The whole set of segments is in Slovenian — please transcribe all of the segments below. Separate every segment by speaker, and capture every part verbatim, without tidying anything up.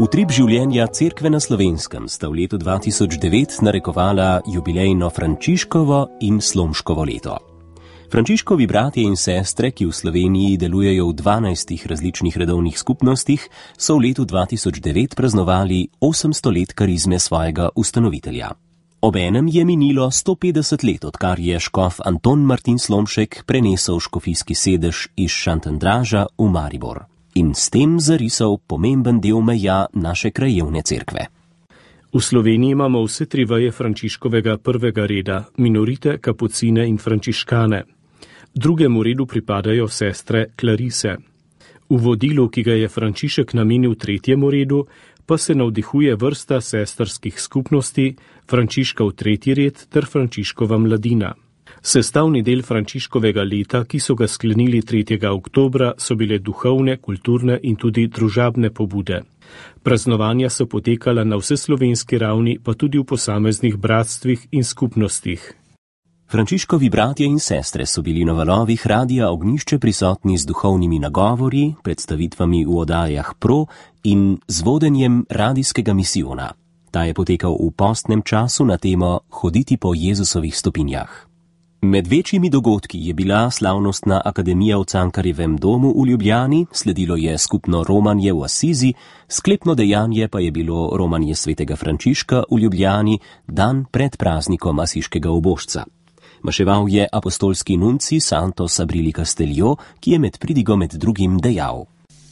Speaker 1: Utrip življenja cerkve na Slovenskem sta v letu dva tisoč devet narekovala jubilejno Frančiškovo in Slomškovo leto. Frančiškovi bratje in sestre, ki v Sloveniji delujejo v dvanajstih različnih redovnih skupnostih, so v letu dva tisoč devet praznovali osemsto let karizme svojega ustanovitelja. Obenem je minilo sto petdeset let, odkar je škof Anton Martin Slomšek prenesel škofijski sedež iz Šentandrža v Maribor in s tem zarisal pomemben del meja naše krajevne cerkve.
Speaker 2: V Sloveniji imamo vse tri veje Frančiškovega prvega reda, minorite, kapucine in frančiškane. Drugemu redu pripadajo sestre Klarise. V vodilu, ki ga je Frančišek namenil tretjemu redu, pa se navdihuje vrsta sestrskih skupnosti, Frančiškov tretji red ter Frančiškova mladina. Sestavni del Frančiškovega leta, ki so ga sklenili tretjega oktobra, so bile duhovne, kulturne in tudi družabne pobude. Praznovanja so potekala na vseslovenski ravni, pa tudi v posameznih bratstvih in skupnostih.
Speaker 1: Frančiškovi bratje in sestre so bili na valovih Radia Ognjišče prisotni z duhovnimi nagovori, predstavitvami v oddajah Pro in z vodenjem radijskega misijona. Ta je potekal v postnem času na temo Hoditi po Jezusovih stopinjah. Med večjimi dogodki je bila slavnostna akademija v Cankarjevem domu v Ljubljani, sledilo je skupno romanje v Asizi, sklepno dejanje pa je bilo romanje svetega Frančiška v Ljubljani dan pred praznikom asiškega ubožca. Maševal je apostolski nunci Santo Sabrili Castello, ki je med pridigom med drugim dejal: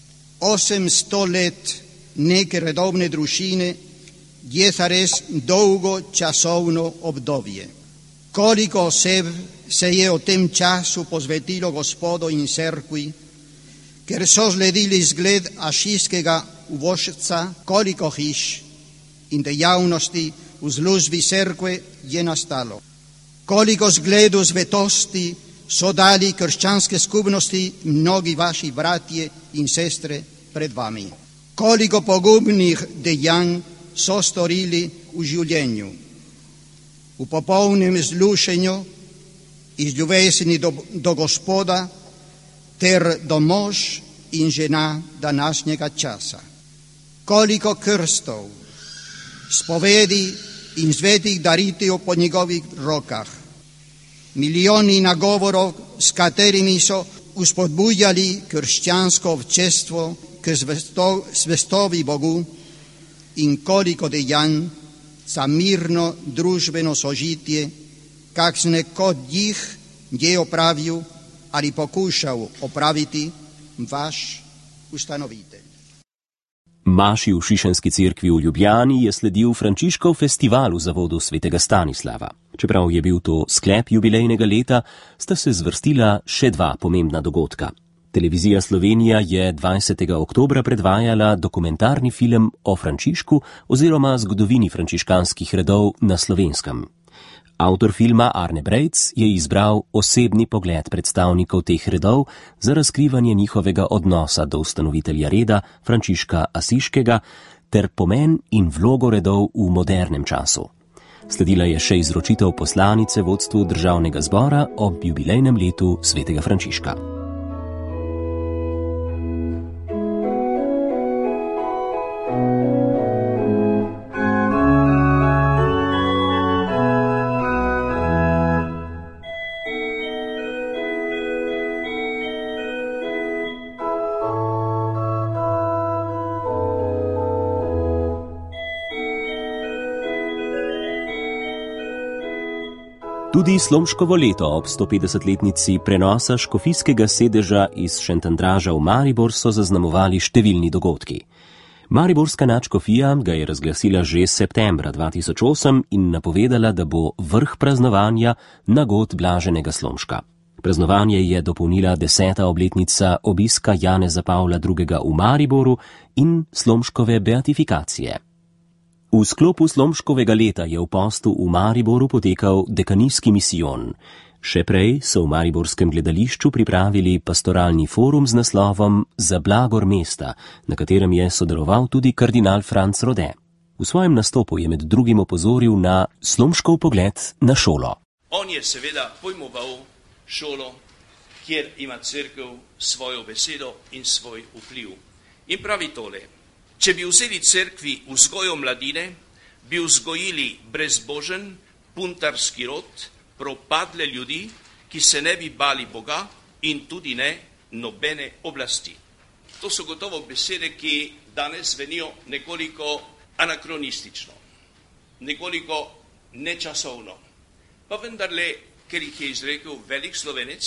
Speaker 3: osemsto let neke redovne družine je zares dolgo časovno obdobje. Koliko oseb se je v tem času posvetilo Gospodu in cerkvi, ker so sledili zgled asiškega ubožca, koliko hiš in dejavnosti v službi cerkve je nastalo. Koliko zgledov svetosti so dali krščanske skupnosti mnogi vaši bratje in sestre pred vami. Koliko pogubnih dejanj so storili v življenju. V popolnem zlušenju iz ljubezni do, do Gospoda ter do mož in žena današnjega časa. Koliko krstov, spovedi in svetih daritev po njegovih rokah. Milijoni nagovorov, s katerimi so uspodbujali krščansko občestvo k zvestobi Bogu, in koliko dejanj za mirno družbeno sožitje, kakšne kot jih je opravil ali pokušal opraviti vaš ustanovitelj.
Speaker 1: Maši v Šišenski cerkvi v Ljubljani je sledil Frančiškov festival v zavodu svetega Stanislava. Čeprav je bil to sklep jubilejnega leta, sta se zvrstila še dva pomembna dogodka. Televizija Slovenija je dvajsetega oktobra predvajala dokumentarni film o Frančišku oziroma zgodovini frančiškanskih redov na Slovenskem. Avtor filma Arne Brejc je izbral osebni pogled predstavnikov teh redov za razkrivanje njihovega odnosa do ustanovitelja reda Frančiška Asiškega ter pomen in vlogo redov v modernem času. Sledila je še izročitev poslanice vodstvu državnega zbora ob jubilejnem letu svetega Frančiška. Tudi Slomškovo leto ob stopetdesetletnici prenosa škofijskega sedeža iz Šentandrža v Maribor so zaznamovali številni dogodki. Mariborska nadškofija ga je razglasila že septembra dva tisoč osem in napovedala, da bo vrh praznovanja nagod blaženega Slomška. Praznovanje je dopolnila deseta obletnica obiska Janeza Pavla drugega v Mariboru in Slomškove beatifikacije. V sklopu Slomškovega leta je v postu v Mariboru potekal dekanijski misijon. Še prej so v mariborskem gledališču pripravili pastoralni forum z naslovom Za blagor mesta, na katerem je sodeloval tudi kardinal Franc Rode. V svojem nastopu je med drugim opozoril na Slomškov pogled na šolo.
Speaker 4: On je seveda pojmoval šolo, kjer ima cerkev svojo besedo in svoj vpliv. In pravi tole: Če bi vzeli cerkvi vzgojo mladine, bi vzgojili brezbožen, puntarski rod, propadle ljudi, ki se ne bi bali Boga in tudi ne nobene oblasti. To so gotovo besede, ki danes zvenijo nekoliko anakronistično, nekoliko nečasovno. Pa vendarle, ker jih je izrekel velik Slovenec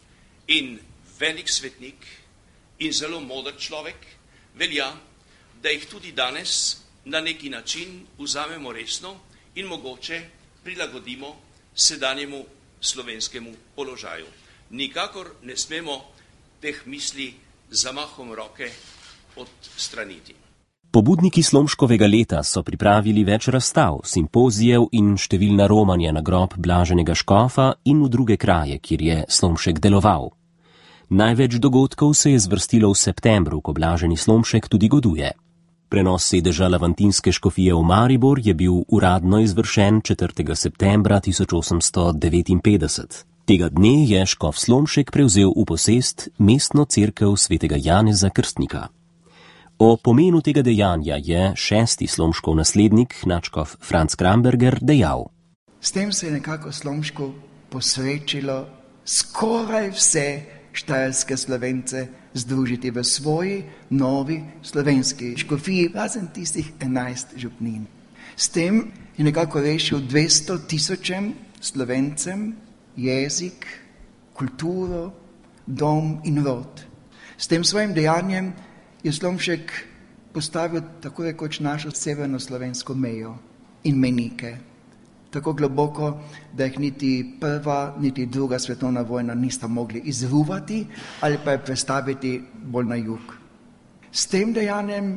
Speaker 4: in velik svetnik in zelo moder človek, velja, da jih tudi danes na neki način vzamemo resno in mogoče prilagodimo sedanjemu slovenskemu položaju. Nikakor ne smemo teh misli zamahom roke odstraniti.
Speaker 1: Pobudniki Slomškovega leta so pripravili več razstav, simpozijev in številna romanja na grob blaženega škofa in v druge kraje, kjer je Slomšek deloval. Največ dogodkov se je zvrstilo v septembru, ko blaženi Slomšek tudi goduje. Prenos sedeža Lavantinske škofije v Maribor je bil uradno izvršen četrtega septembra tisoč osemsto devetinpetdeset. Tega dne je škof Slomšek prevzel v posest mestno cerkev svetega Janeza Krstnika. O pomenu tega dejanja je šesti Slomškov naslednik, nadškof Franc Kramberger, dejal.
Speaker 5: S tem se je nekako Slomšku posrečilo skoraj vse štajerske Slovence združiti v svoji novi slovenski škofiji, razen tistih enajst župnin. S tem je nekako rešil dvesto tisočem Slovencem jezik, kulturo, dom in rod. S tem svojim dejanjem je Slomšek postavil tako rekoč našo severno-slovensko mejo in menike, tako globoko, da jih niti prva, niti druga svetovna vojna nista mogli izruvati ali pa je prestaviti bolj na jug. S tem dejanjem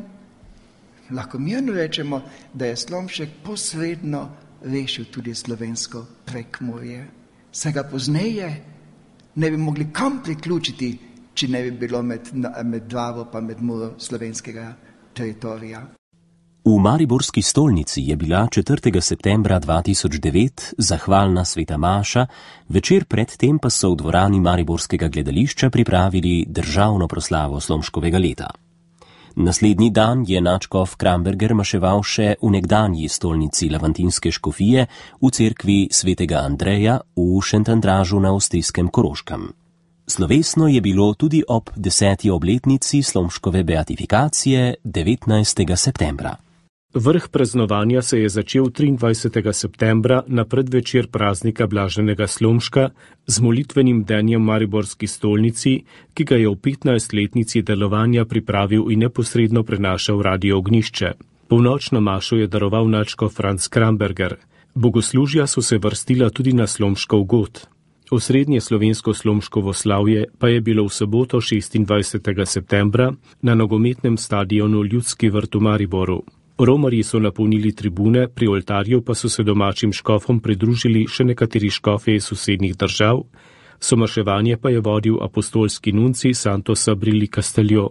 Speaker 5: lahko mirno rečemo, da je Slomšek posredno rešil tudi slovensko Prekmurje. Saj ga pozneje ne bi mogli kam priključiti, če ne bi bilo med, med Dravo pa med Muro slovenskega teritorija.
Speaker 1: V mariborski stolnici je bila četrtega septembra dva tisoč devet zahvalna sveta maša, večer pred tem pa so v dvorani mariborskega gledališča pripravili državno proslavo Slomškovega leta. Naslednji dan je nadškof Kramberger maševal še v nekdanji stolnici Lavantinske škofije v cerkvi svetega Andreja v Šentandražu na avstrijskem Koroškem. Slovesno je bilo tudi ob deseti obletnici Slomškove beatifikacije devetnajstega septembra.
Speaker 2: Vrh praznovanja se je začel triindvajsetega septembra na predvečer praznika blaženega Slomška z molitvenim denjem mariborski stolnici, ki ga je v petnajstletnici delovanja pripravil in neposredno prenašal Radio Ognišče. Polnočno mašo je daroval nadškof Franc Kramberger. Bogoslužja so se vrstila tudi na Slomškov god. Osrednje slovensko Slomškovo slavje pa je bilo v soboto šestindvajsetega septembra na nogometnem stadionu Ljudski vrt v Mariboru. Romarji so napolnili tribune, pri oltarju pa so se domačim škofom pridružili še nekateri škofje iz sosednjih držav, somaševanje pa je vodil apostolski nunci Santo Sabrili Castelio.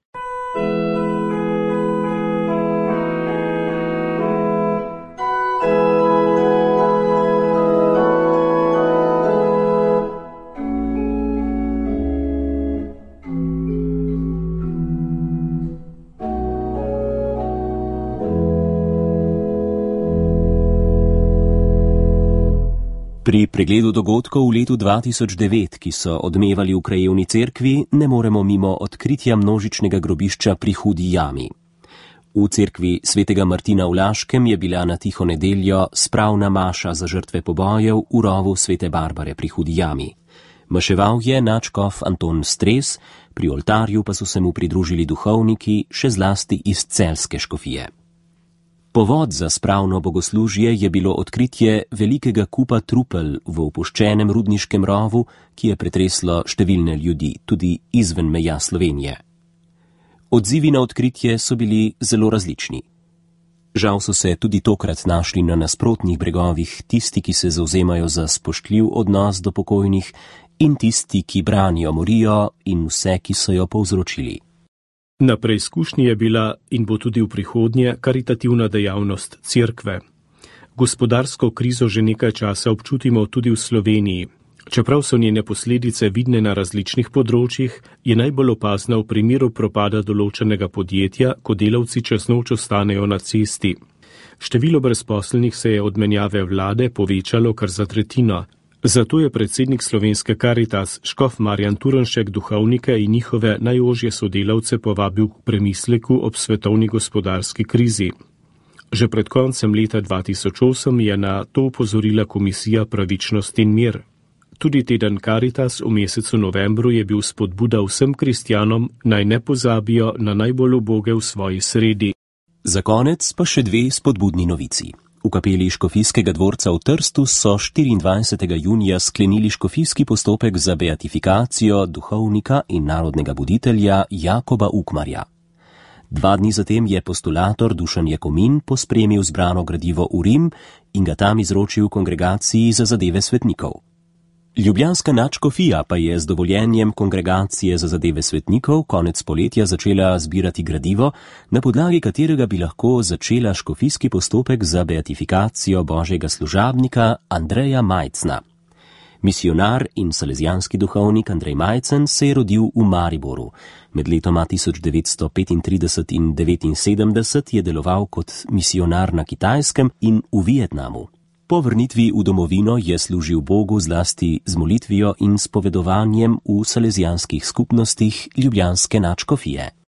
Speaker 1: Pri pregledu dogodkov v letu dva tisoč devet, ki so odmevali v krajevni cerkvi, ne moremo mimo odkritja množičnega grobišča pri Hudi jami. V cerkvi svetega Martina v Laškem je bila na tiho nedeljo spravna maša za žrtve pobojev v rovu svete Barbare pri Hudi jami. Maševal je nadškof Anton Stres, pri oltarju pa so se mu pridružili duhovniki, še zlasti iz celjske škofije. Povod za spravno bogoslužje je bilo odkritje velikega kupa trupel v opuščenem rudniškem rovu, ki je pretreslo številne ljudi, tudi izven meja Slovenije. Odzivi na odkritje so bili zelo različni. Žal so se tudi tokrat našli na nasprotnih bregovih tisti, ki se zavzemajo za spoštljiv odnos do pokojnih, in tisti, ki branijo morijo in vse, ki so jo povzročili.
Speaker 2: Na preizkušnji je bila in bo tudi v prihodnje karitativna dejavnost cerkve. Gospodarsko krizo že nekaj časa občutimo tudi v Sloveniji. Čeprav so njene posledice vidne na različnih področjih, je najbolj opazna v primeru propada določenega podjetja, ko delavci čez noč ostanejo na cesti. Število brezposelnih se je od menjave vlade povečalo kar za tretjino. Zato je predsednik Slovenske Karitas škof Marjan Turnšek duhovnike in njihove najožje sodelavce povabil k premisleku ob svetovni gospodarski krizi. Že pred koncem leta dva tisoč osem je na to upozorila Komisija Pravičnost in mir. Tudi teden Karitas v mesecu novembru je bil spodbuda vsem kristjanom, naj ne pozabijo na najbolj uboge v svoji sredi.
Speaker 1: Za konec pa še dve spodbudni novici. V kapeli Škofijskega dvorca v Trstu so štiriindvajsetega junija sklenili škofijski postopek za beatifikacijo duhovnika in narodnega buditelja Jakoba Ukmarja. Dva dni zatem je postulator Dušan Jakomin pospremil zbrano gradivo v Rim in ga tam izročil kongregaciji za zadeve svetnikov. Ljubljanska nadškofija pa je z dovoljenjem kongregacije za zadeve svetnikov konec poletja začela zbirati gradivo, na podlagi katerega bi lahko začela škofijski postopek za beatifikacijo božjega služabnika Andreja Majcna. Misionar in salezijanski duhovnik Andrej Majcen se je rodil v Mariboru. Med letoma tisoč devetsto petintrideset in devetinsedemdeset je deloval kot misionar na Kitajskem in v Vietnamu. Po vrnitvi v domovino je služil Bogu zlasti z molitvijo in spovedovanjem v salezijanskih skupnostih ljubljanske nadškofije.